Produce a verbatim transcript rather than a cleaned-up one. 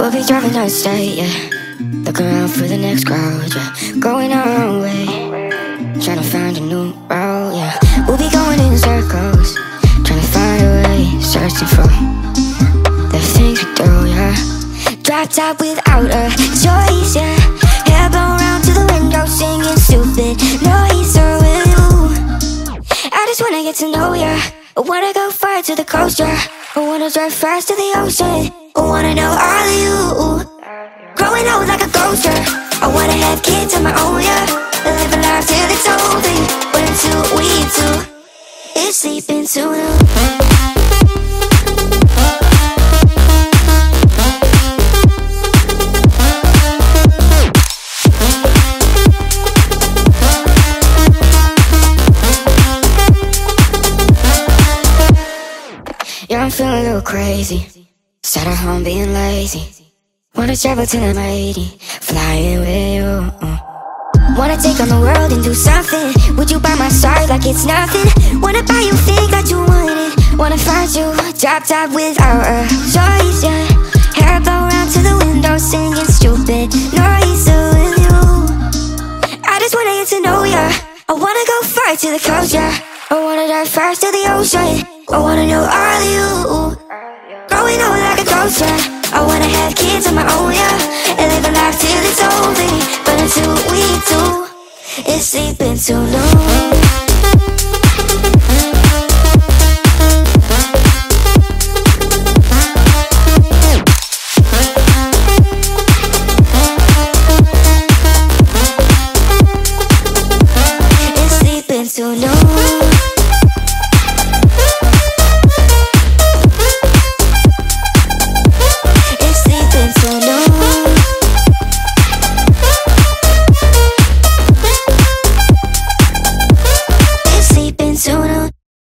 We'll be driving down the state, yeah. Look around for the next crowd, yeah. Going our own way, trying to find a new route, yeah. We'll be going in circles, trying to find a way, searching for the things we do, yeah. Drop top without a choice, yeah. Hair blown round to the window, singing stupid noise with you. I just wanna get to know ya. I wanna go far to the coast, yeah. I wanna drive fast to the ocean. I wanna know all of you. Growing old like a ghost, yeah. I wanna have kids of my own, yeah. Live a life till it's over. But until we two, it's sleeping too long. Yeah, I'm feeling a little crazy. Sat at home being lazy. Wanna travel till I'm eighty, flying with you. uh. Wanna take on the world and do something. Would you by my side like it's nothing? Wanna buy you things that you wanted. Wanna find you, drop top without a choice, yeah. Hair blow round to the window, singing stupid noise with you. I just wanna get to know ya. I wanna go far to the coast, yeah. I wanna dive fast to the ocean. I wanna know all of you. Growing old like a ghost, yeah. I wanna have kids of my own, yeah. And live a life till it's over. But until we do, it's sleeping too long. It's sleeping too long.